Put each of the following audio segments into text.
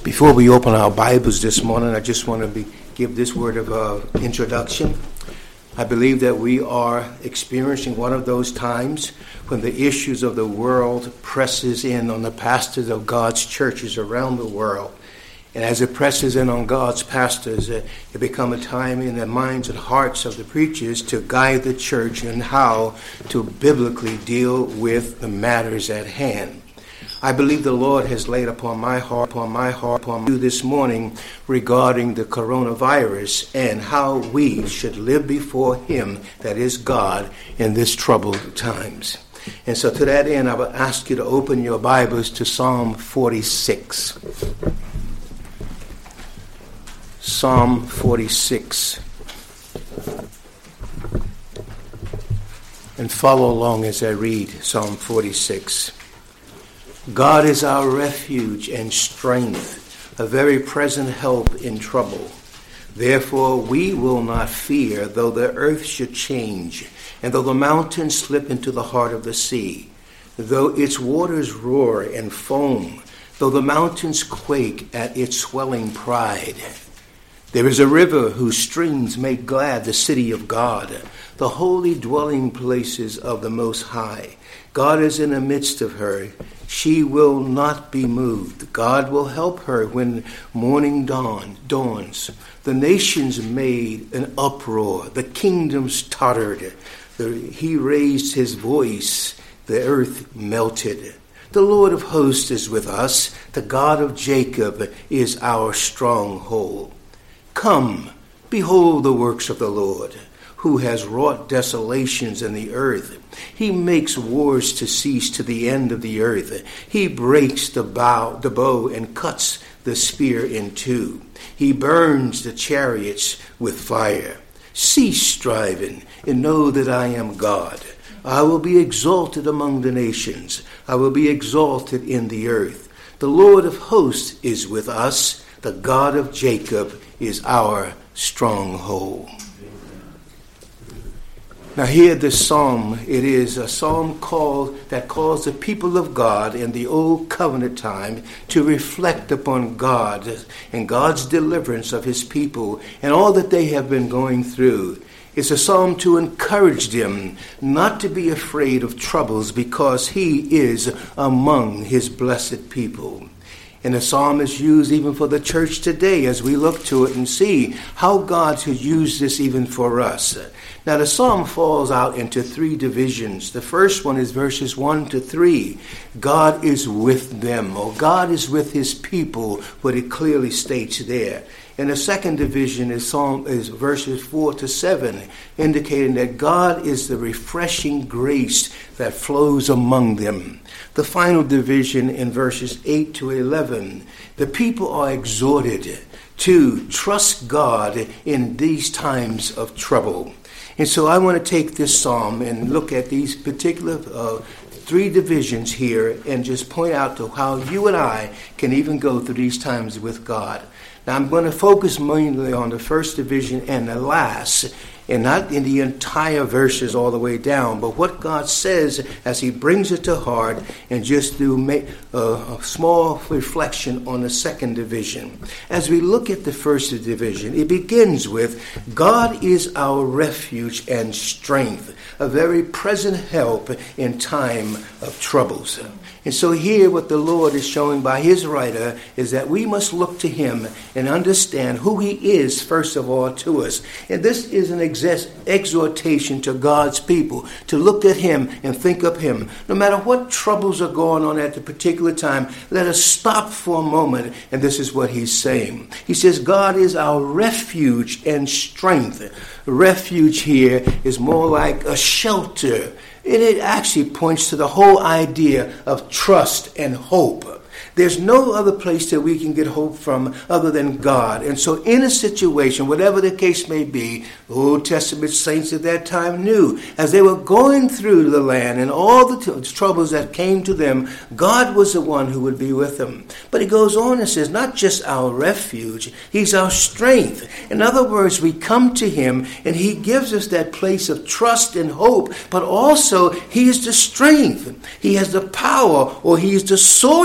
Before we open our Bibles this morning, I just want to give this word of introduction. I believe that we are experiencing one of those times when the issues of the world presses in on the pastors of God's churches around the world. And as it presses in on God's pastors, it becomes a time in the minds and hearts of the preachers to guide the church in how to biblically deal with the matters at hand. I believe the Lord has laid upon my heart you this morning regarding the coronavirus and how we should live before Him, that is God, in this troubled times. And so to that end, I will ask you to open your Bibles to Psalm 46. Psalm 46. And follow along as I read Psalm 46. God is our refuge and strength, a very present help in trouble. Therefore we will not fear, though the earth should change, and though the mountains slip into the heart of the sea, though its waters roar and foam, though the mountains quake at its swelling pride. There is a river whose streams make glad the city of God, the holy dwelling places of the Most High. God is in the midst of her. She will not be moved. God will help her when morning dawns. The nations made an uproar. The kingdoms tottered. He raised his voice. The earth melted. The Lord of hosts is with us. The God of Jacob is our stronghold. Come, behold the works of the Lord, who has wrought desolations in the earth. He makes wars to cease to the end of the earth. He breaks the bow and cuts the spear in two. He burns the chariots with fire. Cease striving and know that I am God. I will be exalted among the nations. I will be exalted in the earth. The Lord of hosts is with us. The God of Jacob is our stronghold. Now here this psalm, it is a psalm that calls the people of God in the old covenant time to reflect upon God and God's deliverance of his people and all that they have been going through. It's a psalm to encourage them not to be afraid of troubles because he is among his blessed people. And the psalm is used even for the church today as we look to it and see how God has used this even for us. Now the psalm falls out into three divisions. The first one is verses 1 to 3. God is with them, or God is with his people, what it clearly states there. And the second division is verses 4 to 7, indicating that God is the refreshing grace that flows among them. The final division in verses 8 to 11, the people are exhorted to trust God in these times of trouble. And so I want to take this psalm and look at these particular three divisions here and just point out to how you and I can even go through these times with God. Now I'm going to focus mainly on the first division and the last, and not in the entire verses all the way down, but what God says as he brings it to heart, and just to make a small reflection on the second division. As we look at the first division, it begins with, God is our refuge and strength, a very present help in time of troubles. And so here what the Lord is showing by his writer is that we must look to him and understand who he is, first of all, to us. And this is an exhortation to God's people to look at him and think of him. No matter what troubles are going on at the particular time, let us stop for a moment, and this is what he's saying. He says, God is our refuge and strength. Refuge here is more like a shelter. And it actually points to the whole idea of trust and hope. There's no other place that we can get hope from other than God. And so in a situation, whatever the case may be, the Old Testament saints at that time knew, as they were going through the land and all the troubles that came to them, God was the one who would be with them. But he goes on and says, not just our refuge, he's our strength. In other words, we come to him and he gives us that place of trust and hope, but also he is the strength. He has the power, or he is the source of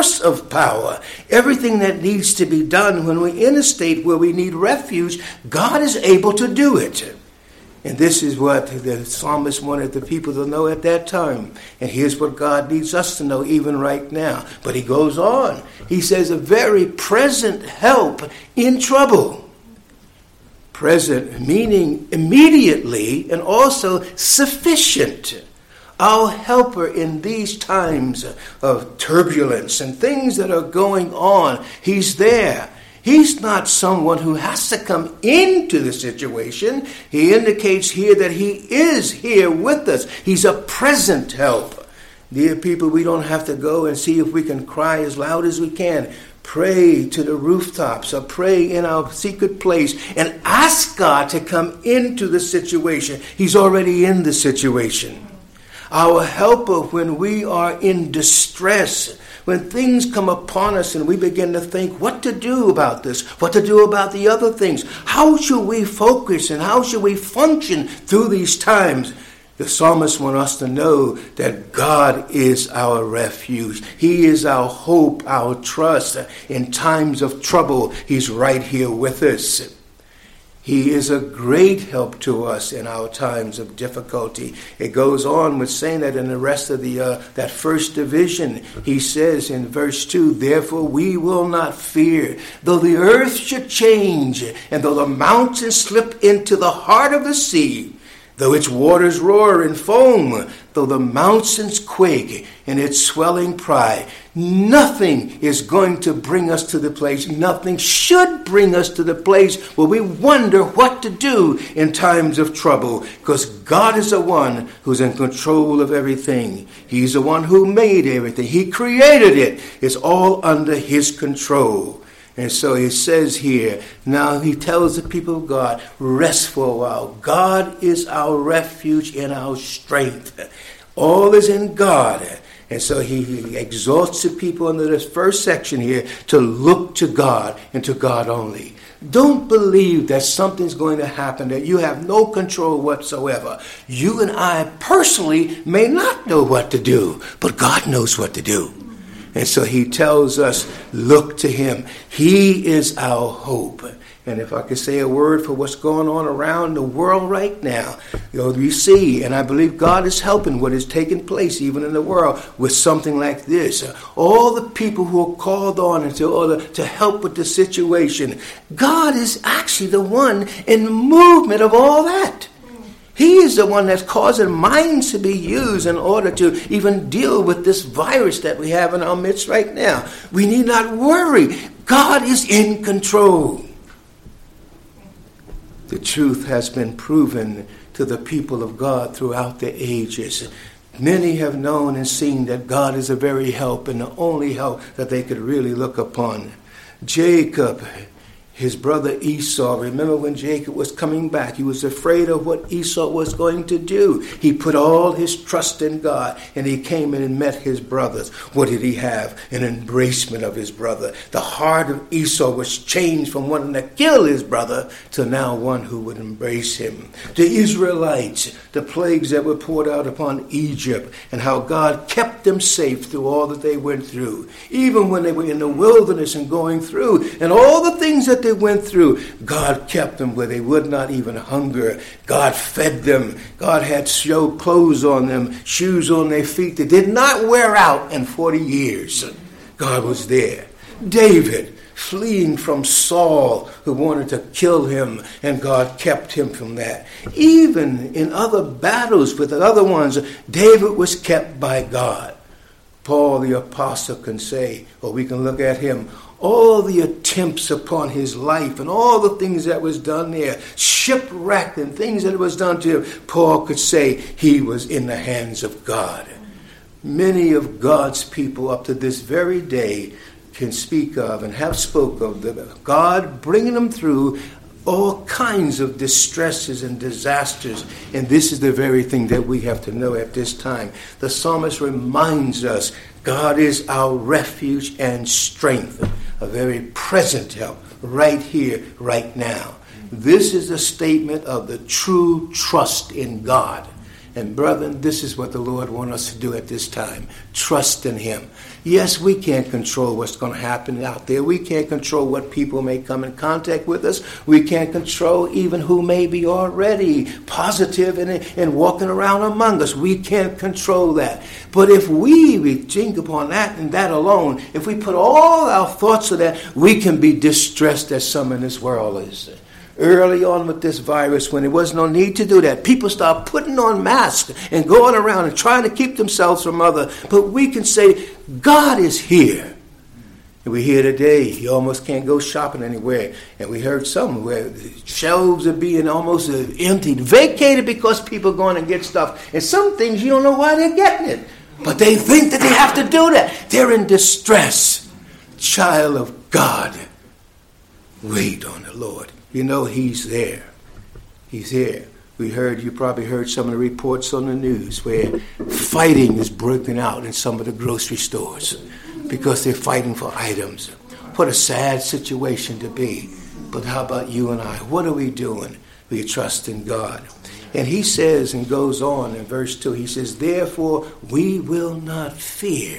of power. Everything that needs to be done when we're in a state where we need refuge, God is able to do it. And this is what the psalmist wanted the people to know at that time. And here's what God needs us to know even right now. But he goes on. He says a very present help in trouble. Present meaning immediately and also sufficient. Our helper in these times of turbulence and things that are going on. He's there. He's not someone who has to come into the situation. He indicates here that he is here with us. He's a present help. Dear people, we don't have to go and see if we can cry as loud as we can. Pray to the rooftops or pray in our secret place and ask God to come into the situation. He's already in the situation. Our helper when we are in distress, when things come upon us and we begin to think what to do about this, what to do about the other things. How should we focus and how should we function through these times? The psalmist wants us to know that God is our refuge. He is our hope, our trust. In times of trouble, he's right here with us. He is a great help to us in our times of difficulty. It goes on with saying that in the rest of that first division. He says in verse 2, therefore we will not fear, though the earth should change, and though the mountains slip into the heart of the sea, though its waters roar and foam, though the mountains quake in its swelling pride. Nothing is going to bring us to the place, nothing should bring us to the place where we wonder what to do in times of trouble, because God is the one who's in control of everything. He's the one who made everything. He created it. It's all under his control. And so he says here, now he tells the people of God, rest for a while. God is our refuge and our strength. All is in God. And so he exhorts the people under this first section here to look to God and to God only. Don't believe that something's going to happen that you have no control whatsoever. You and I personally may not know what to do, but God knows what to do. And so he tells us, look to him. He is our hope. And if I could say a word for what's going on around the world right now, we see, and I believe God is helping what is taking place even in the world with something like this. All the people who are called on in order to help with the situation, God is actually the one in movement of all that. He is the one that's causing minds to be used in order to even deal with this virus that we have in our midst right now. We need not worry. God is in control. The truth has been proven to the people of God throughout the ages. Many have known and seen that God is a very help and the only help that they could really look upon. Jacob, his brother Esau, remember when Jacob was coming back, he was afraid of what Esau was going to do. He put all his trust in God, and he came in and met his brothers. What did he have? An embracement of his brother. The heart of Esau was changed from wanting to kill his brother to now one who would embrace him. The Israelites, the plagues that were poured out upon Egypt, and how God kept them safe through all that they went through. Even when they were in the wilderness and going through, and all the things that they went through, God kept them where they would not even hunger. God fed them. God had clothes on them, shoes on their feet that did not wear out in 40 years. God was there. David, fleeing from Saul, who wanted to kill him, and God kept him from that. Even in other battles with the other ones, David was kept by God. Paul the apostle can say, or we can look at him, all the attempts upon his life and all the things that was done there, shipwrecked and things that was done to him, Paul could say he was in the hands of God. Many of God's people up to this very day can speak of and have spoke of God bringing them through all kinds of distresses and disasters. And this is the very thing that we have to know at this time. The psalmist reminds us God is our refuge and strength, a very present help right here, right now. This is a statement of the true trust in God. And brethren, this is what the Lord wants us to do at this time. Trust in him. Yes, we can't control what's going to happen out there. We can't control what people may come in contact with us. We can't control even who may be already positive and walking around among us. We can't control that. But if we think upon that and that alone, if we put all our thoughts on that, we can be distressed as some in this world is. Early on with this virus, when there was no need to do that, people start putting on masks and going around and trying to keep themselves from other. But we can say, God is here. And we're here today. You almost can't go shopping anywhere. And we heard some where shelves are being almost emptied, vacated because people are going to get stuff. And some things you don't know why they're getting it. But they think that they have to do that. They're in distress. Child of God, wait on the Lord. You know he's there. He's here. You probably heard some of the reports on the news where fighting is breaking out in some of the grocery stores because they're fighting for items. What a sad situation to be. But how about you and I? What are we doing? We trust in God. And he says and goes on in verse 2, he says, therefore we will not fear.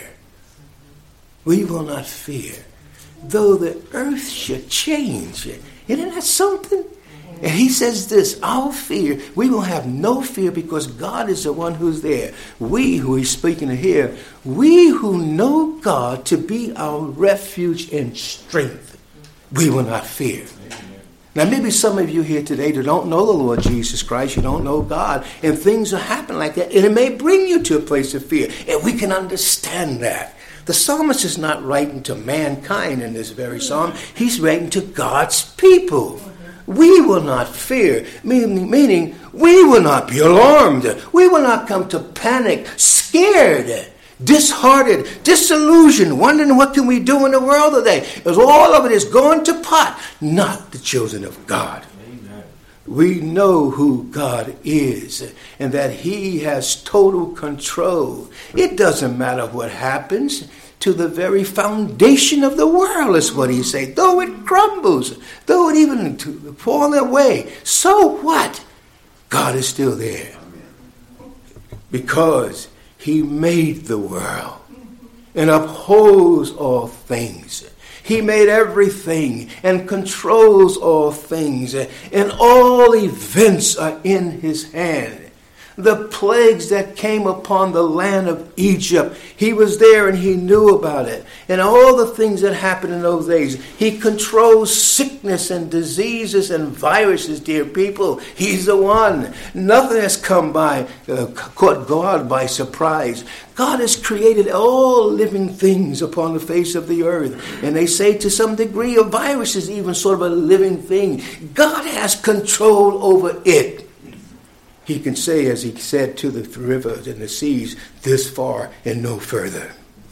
We will not fear. Though the earth should change. Isn't that something? And he says this, our fear, we will have no fear because God is the one who's there. We, who he's speaking to here, we who know God to be our refuge and strength, we will not fear. Now, maybe some of you here today that don't know the Lord Jesus Christ, you don't know God, and things will happen like that, and it may bring you to a place of fear, and we can understand that. The psalmist is not writing to mankind in this very psalm. He's writing to God's people. We will not fear, meaning we will not be alarmed. We will not come to panic, scared, disheartened, disillusioned, wondering what can we do in the world today. Because all of it is going to pot, not the children of God. We know who God is and that he has total control. It doesn't matter what happens to the very foundation of the world is what he said. Though it crumbles, though it even fall away, so what? God is still there because he made the world and upholds all things. He made everything and controls all things, and all events are in his hand. The plagues that came upon the land of Egypt, he was there and he knew about it. And all the things that happened in those days, he controls sickness and diseases and viruses, dear people. He's the one. Nothing has come by, caught God by surprise. God has created all living things upon the face of the earth. And they say to some degree a virus is even sort of a living thing. God has control over it. He can say, as he said to the rivers and the seas, this far and no further.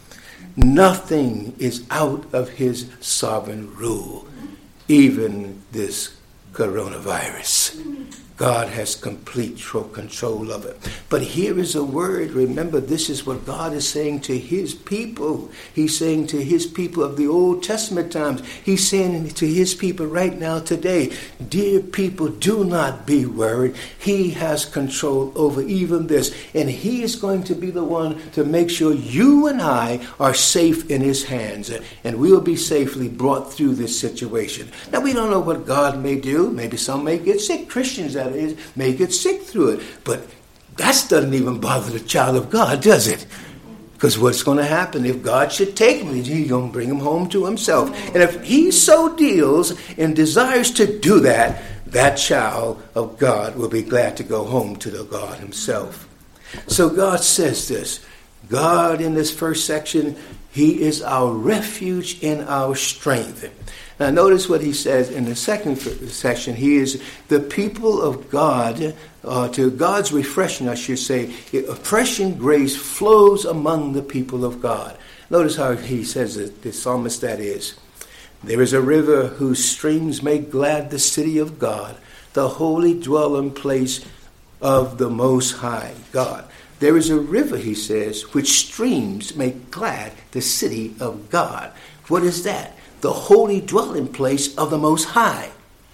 Nothing is out of his sovereign rule, even this coronavirus. God has complete control of it. But here is a word. Remember, this is what God is saying to his people. He's saying to his people of the Old Testament times. He's saying to his people right now today, dear people, do not be worried. He has control over even this. And he is going to be the one to make sure you and I are safe in his hands. And we'll be safely brought through this situation. Now, we don't know what God may do. Maybe some may get sick. Christians, that is, may get sick through it. But that doesn't even bother the child of God, does it? Because what's going to happen if God should take him? He's going to bring him home to himself. And if he so deals and desires to do that, that child of God will be glad to go home to the God himself. So God says this. God, in this first section, he is our refuge and our strength. Now notice what he says in the second section. He is the people of God, to God's refreshing, I should say. Refreshing grace flows among the people of God. Notice how he says it, the psalmist that is. There is a river whose streams make glad the city of God, the holy dwelling place of the Most High God. There is a river, he says, which streams make glad the city of God. What is that? The holy dwelling place of the Most High.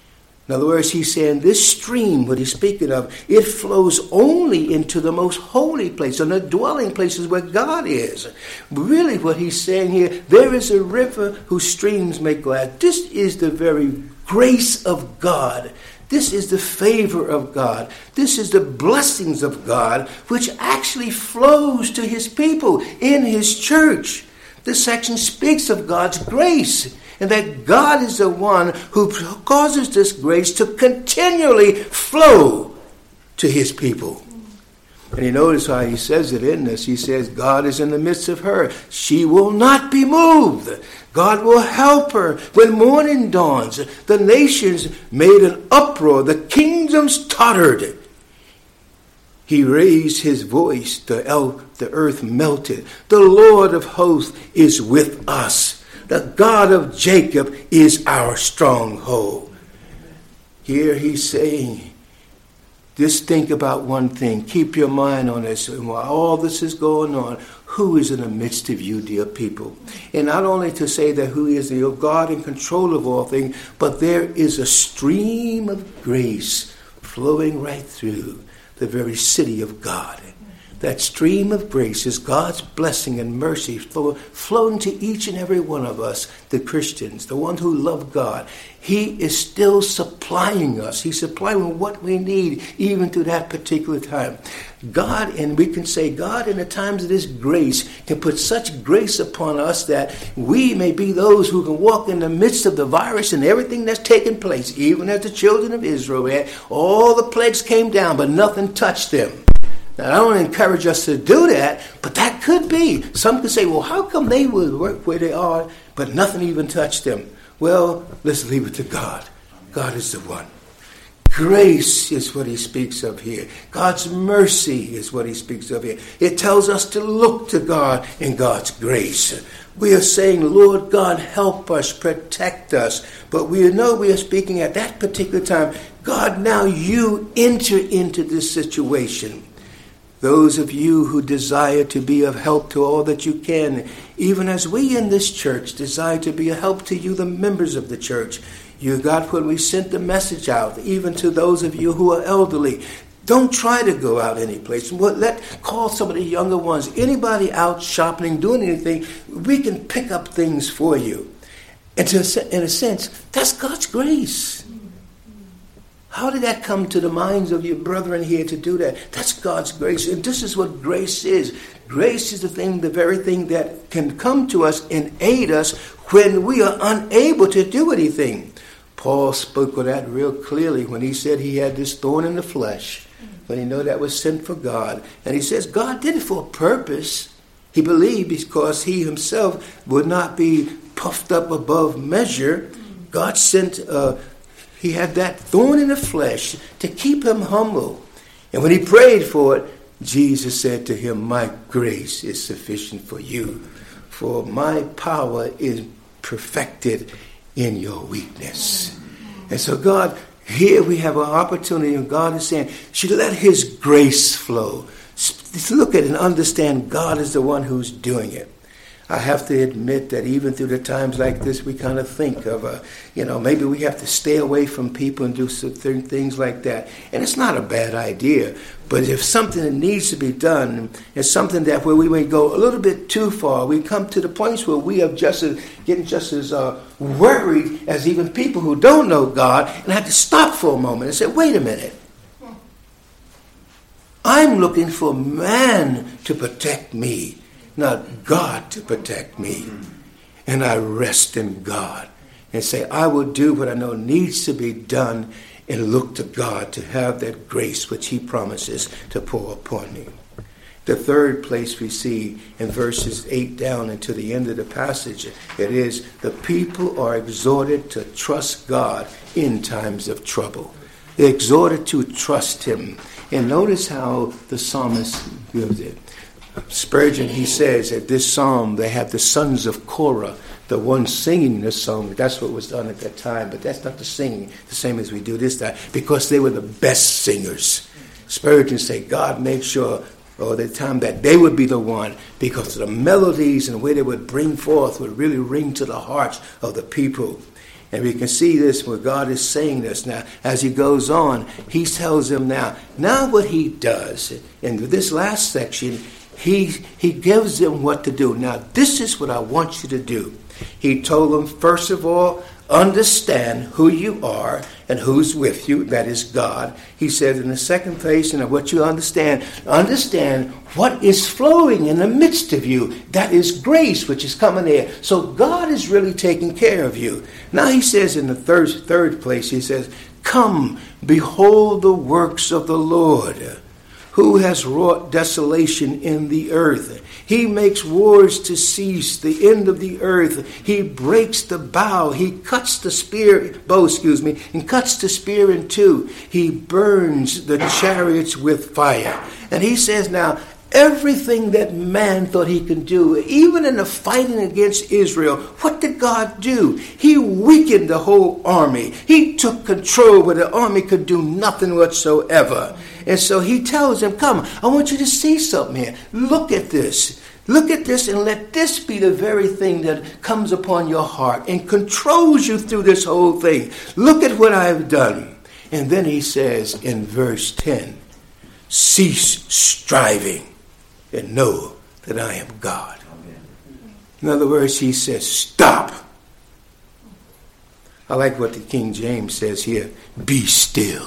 In other words, he's saying this stream, what he's speaking of, it flows only into the most holy place, and the dwelling places where God is. Really what he's saying here, there is a river whose streams make glad. This is the very grace of God. This is the favor of God. This is the blessings of God, which actually flows to his people in his church. This section speaks of God's grace, and that God is the one who causes this grace to continually flow to his people. And you notice how he says it in this. He says, God is in the midst of her. She will not be moved. God will help her when morning dawns. The nations made an uproar. The kingdoms tottered. He raised his voice. The earth melted. The Lord of hosts is with us. The God of Jacob is our stronghold. Here he's saying, just think about one thing. Keep your mind on this. And while all this is going on, who is in the midst of you, dear people? And not only to say that who is the God in control of all things, but there is a stream of grace flowing right through the very city of God. That stream of grace is God's blessing and mercy flowing to each and every one of us, the Christians, the ones who love God. He is still supplying us. He's supplying what we need even to that particular time. God, and we can say God in the times of this grace can put such grace upon us that we may be those who can walk in the midst of the virus and everything that's taken place, even as the children of Israel had. All the plagues came down, but nothing touched them. Now, I don't encourage us to do that, but that could be. Some could say, well, how come they would work where they are, but nothing even touched them? Well, let's leave it to God. God is the one. Grace is what he speaks of here. God's mercy is what he speaks of here. It tells us to look to God in God's grace. We are saying, Lord God, help us, protect us. But we know we are speaking at that particular time, God, now you enter into this situation. Those of you who desire to be of help to all that you can, even as we in this church desire to be a help to you, the members of the church. You got when we sent the message out, even to those of you who are elderly. Don't try to go out any place. Call some of the younger ones. Anybody out shopping, doing anything, we can pick up things for you. And in a sense, that's God's grace. How did that come to the minds of your brethren here to do that? That's God's grace. And this is what grace is. Grace is the very thing that can come to us and aid us when we are unable to do anything. Paul spoke of that real clearly when he said he had this thorn in the flesh. But he knew that was sent for God. And he says God did it for a purpose. He believed because he himself would not be puffed up above measure. God sent he had that thorn in the flesh to keep him humble. And when he prayed for it, Jesus said to him, my grace is sufficient for you, for my power is perfected in your weakness. And so God, here we have an opportunity, and God is saying, should let his grace flow. Look at it and understand God is the one who's doing it. I have to admit that even through the times like this, we kind of think of, maybe we have to stay away from people and do certain things like that. And it's not a bad idea. But if something needs to be done, it's something that where we may go a little bit too far, we come to the points where we are getting just as worried as even people who don't know God, and have to stop for a moment and say, wait a minute. I'm looking for man to protect me, not God to protect me. And I rest in God and say, I will do what I know needs to be done and look to God to have that grace which he promises to pour upon me. The third place we see in verses 8 down into the end of the passage, it is the people are exhorted to trust God in times of trouble. They're exhorted to trust him. And notice how the psalmist gives it. Spurgeon, he says that this psalm, they have the sons of Korah, the ones singing this song. That's what was done at that time, but that's not the singing, the same as we do this time, because they were the best singers. Spurgeon say God made sure, the time that they would be the one, because the melodies and the way they would bring forth would really ring to the hearts of the people. And we can see this where God is saying this now. As he goes on, he tells them now what he does. In this last section, he gives them what to do. Now, this is what I want you to do. He told them, first of all, understand who you are and who's with you. That is God. He said in the second place, what you understand what is flowing in the midst of you. That is grace, which is coming there. So God is really taking care of you. Now he says in the third place, he says, come, behold the works of the Lord, who has wrought desolation in the earth. He makes wars to cease, the end of the earth. He breaks the bow. He cuts the bow, and cuts the spear in two. He burns the chariots with fire. And he says now, everything that man thought he could do, even in the fighting against Israel, what did God do? He weakened the whole army. He took control where the army could do nothing whatsoever. And so he tells them, come, I want you to see something here. Look at this. Look at this and let this be the very thing that comes upon your heart and controls you through this whole thing. Look at what I have done. And then he says in verse 10, cease striving and know that I am God. In other words, he says, stop. I like what the King James says here, be still,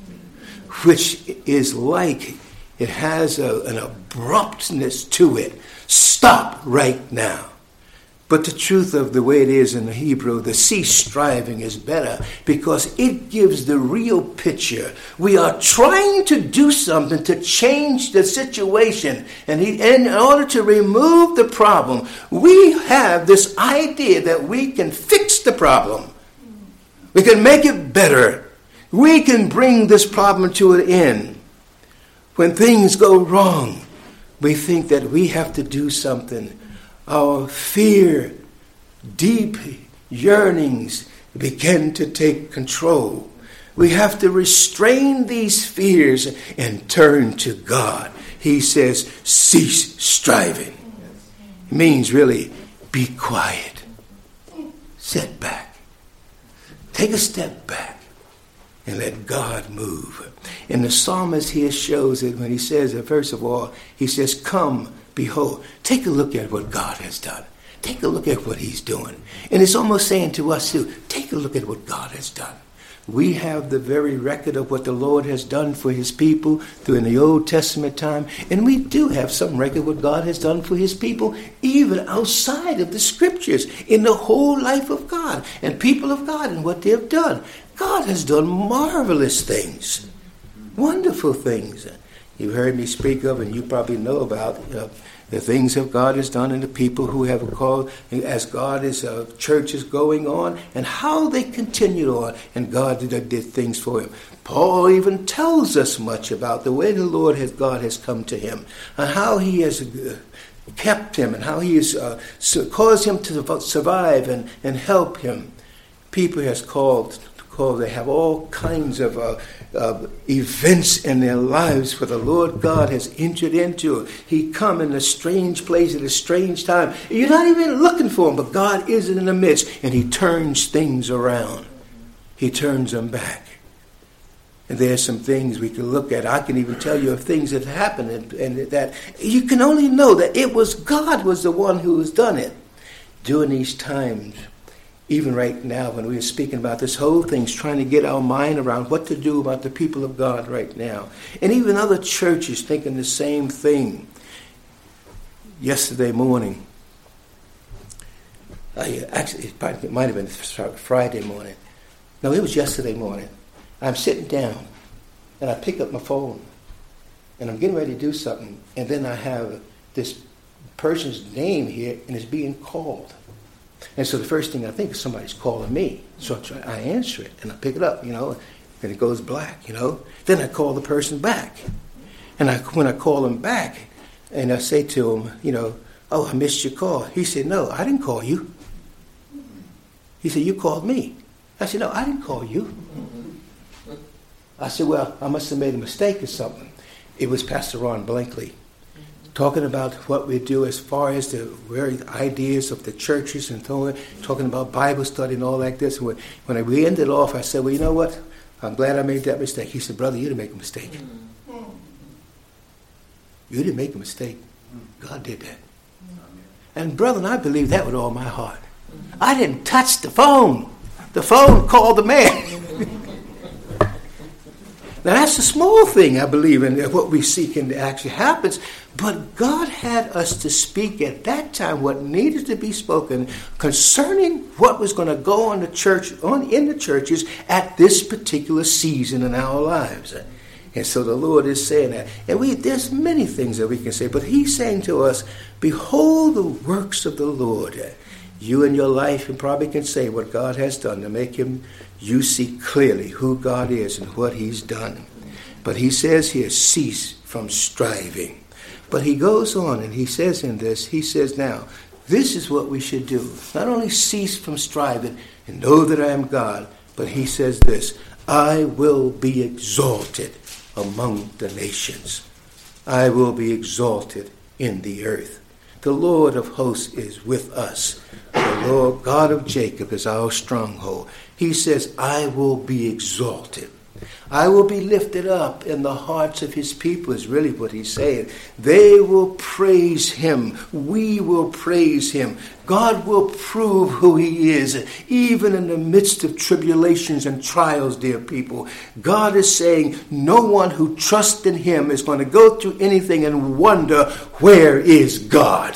which is like it has an abruptness to it. Stop right now. But the truth of the way it is in the Hebrew, the cease striving is better because it gives the real picture. We are trying to do something to change the situation. And in order to remove the problem, we have this idea that we can fix the problem. We can make it better. We can bring this problem to an end. When things go wrong, we think that we have to do something. Our fear, deep yearnings begin to take control. We have to restrain these fears and turn to God. He says, cease striving. It means really, be quiet. Sit back. Take a step back and let God move. And the psalmist here shows it when he says that, first of all, he says, come, behold. Take a look at what God has done. Take a look at what he's doing. And it's almost saying to us too, take a look at what God has done. We have the very record of what the Lord has done for his people during the Old Testament time. And we do have some record of what God has done for his people, even outside of the scriptures, in the whole life of God and people of God and what they have done. God has done marvelous things, wonderful things. You've heard me speak of, and you probably know about the things that God has done and the people who have called, as God is church is going on, and how they continued on, and God did things for him. Paul even tells us much about the way the Lord God has come to him, and how he has kept him, and how he has caused him to survive and help him. People has called. They have all kinds of events in their lives where the Lord God has entered into. He come in a strange place at a strange time. You're not even looking for him, but God is in the midst, and he turns things around. He turns them back. And there's some things we can look at. I can even tell you of things that happened, and that you can only know that it was God was the one who has done it. During these times, even right now, when we are speaking about this whole thing, trying to get our mind around what to do about the people of God right now. And even other churches thinking the same thing. Yesterday morning, actually, it might have been Friday morning. No, it was yesterday morning. I'm sitting down, and I pick up my phone, and I'm getting ready to do something, and then I have this person's name here, and it's being called. And so the first thing I think is somebody's calling me. So I answer it, and I pick it up, and it goes black, Then I call the person back. And when I call him back, and I say to him, oh, I missed your call. He said, no, I didn't call you. He said, you called me. I said, no, I didn't call you. I said, well, I must have made a mistake or something. It was Pastor Ron Blankley. talking about what we do as far as the very ideas of the churches and talking about Bible study and all like this. When we ended off, I said, well, you know what? I'm glad I made that mistake. He said, brother, you didn't make a mistake. You didn't make a mistake. God did that. And brother, I believe that with all my heart. I didn't touch the phone. The phone called the man. Now that's a small thing, I believe, in what we seek and actually happens. But God had us to speak at that time what needed to be spoken concerning what was going to go on in the churches at this particular season in our lives. And so the Lord is saying that. And there's many things that we can say, but he's saying to us, behold the works of the Lord. You in your life and probably can say what God has done to make you see clearly who God is and what he's done. But he says here, cease from striving. But he goes on and he says in this, he says now, this is what we should do. Not only cease from striving and know that I am God, but he says this, I will be exalted among the nations. I will be exalted in the earth. The Lord of hosts is with us. The Lord God of Jacob is our stronghold. He says, I will be exalted. I will be lifted up in the hearts of his people is really what he's saying. They will praise him. We will praise him. God will prove who he is, even in the midst of tribulations and trials, dear people. God is saying no one who trusts in him is going to go through anything and wonder, where is God?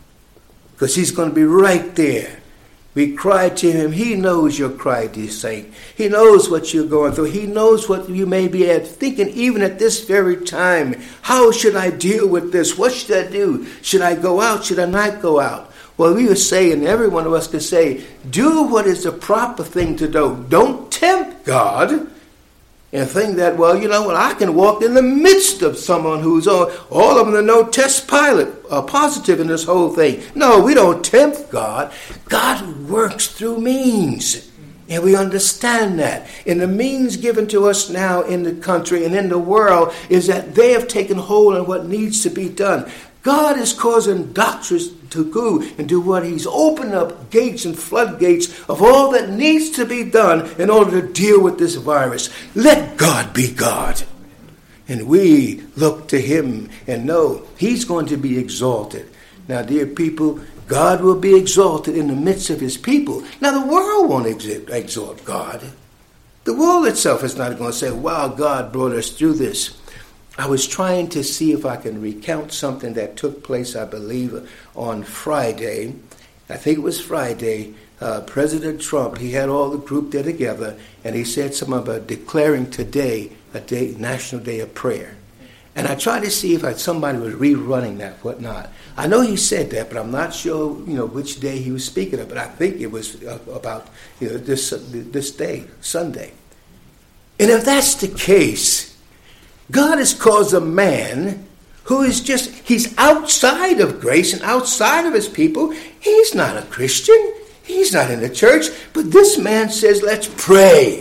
Because he's going to be right there. We cry to him. He knows your cry, dear saint. He knows what you're going through. He knows what you may be thinking even at this very time. How should I deal with this? What should I do? Should I go out? Should I not go out? Well, we would say, and every one of us could say, do what is the proper thing to do. Don't tempt God and think that, well, you know what, I can walk in the midst of someone who's all of them are no test positive in this whole thing. No, we don't tempt God. God works through means. And we understand that. And the means given to us now in the country and in the world is that they have taken hold on what needs to be done. God is causing doctors to go and do what? He's opened up gates and floodgates of all that needs to be done in order to deal with this virus. Let God be God. And we look to him and know he's going to be exalted. Now, dear people, God will be exalted in the midst of his people. Now, the world won't exalt God. The world itself is not going to say, wow, God brought us through this. I was trying to see if I can recount something that took place, I believe, on Friday. I think it was Friday. President Trump, he had all the group there together, and he said something about declaring today a day, National Day of Prayer. And I tried to see if somebody was rerunning that, whatnot. I know he said that, but I'm not sure, which day he was speaking of. But I think it was about this day, Sunday. And if that's the case, God has caused a man who is he's outside of grace and outside of his people. He's not a Christian. He's not in the church. But this man says, let's pray.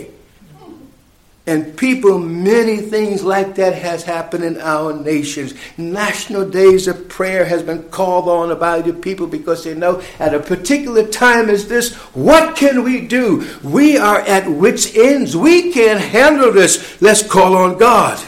And people, many things like that has happened in our nations. National days of prayer has been called on by the people because they know at a particular time as this, what can we do? We are at wit's ends. We can't handle this. Let's call on God.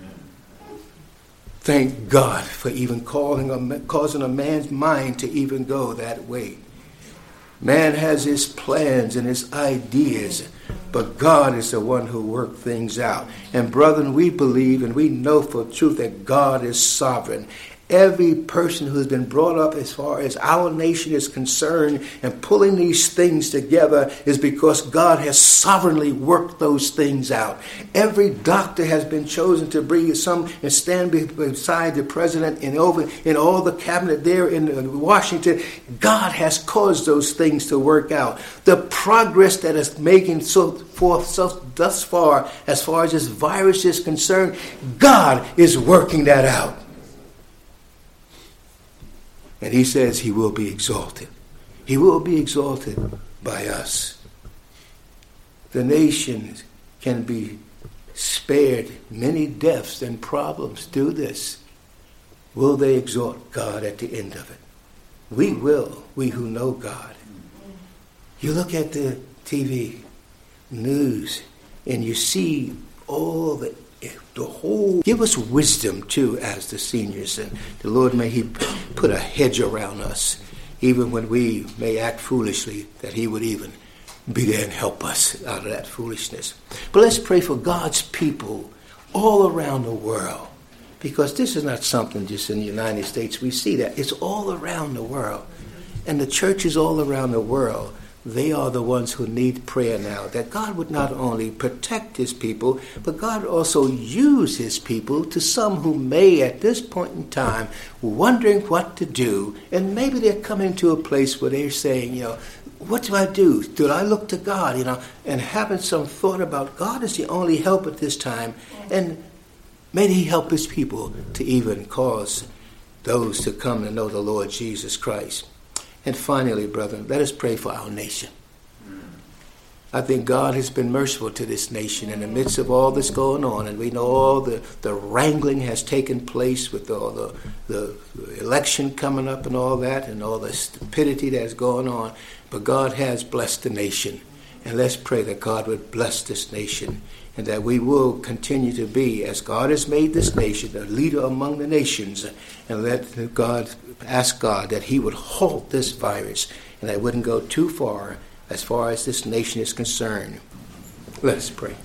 Thank God for even causing a man's mind to even go that way. Man has his plans and his ideas, but God is the one who works things out. And brethren, we believe and we know for truth that God is sovereign. Every person who's been brought up as far as our nation is concerned and pulling these things together is because God has sovereignly worked those things out. Every doctor has been chosen to bring some and stand beside the president and over in all the cabinet there in Washington. God has caused those things to work out. The progress that is making thus far as this virus is concerned, God is working that out. And he says he will be exalted. He will be exalted by us. The nation can be spared many deaths and problems through this. will they exalt God at the end of it? We will, we who know God. You look at the TV news and you see all the whole. Give us wisdom too as the seniors, and the Lord may He put a hedge around us, even when we may act foolishly, that He would even be there and help us out of that foolishness. But let's pray for God's people all around the world, because this is not something just in the United States. We see that. It's all around the world. And the churches all around the world, they are the ones who need prayer now, that God would not only protect His people, but God also use His people to some who may at this point in time wondering what to do, and maybe they're coming to a place where they're saying, what do I do? Do I look to God, and having some thought about God is the only help at this time, and may He help His people to even cause those to come to know the Lord Jesus Christ. And finally, brethren, let us pray for our nation. I think God has been merciful to this nation in the midst of all this going on, and we know all the wrangling has taken place with all the election coming up and all that, and all the stupidity that's going on. But God has blessed the nation, and let's pray that God would bless this nation, and that we will continue to be, as God has made this nation, a leader among the nations, and let God ask God that He would halt this virus, and that it wouldn't go too far as this nation is concerned. Let us pray.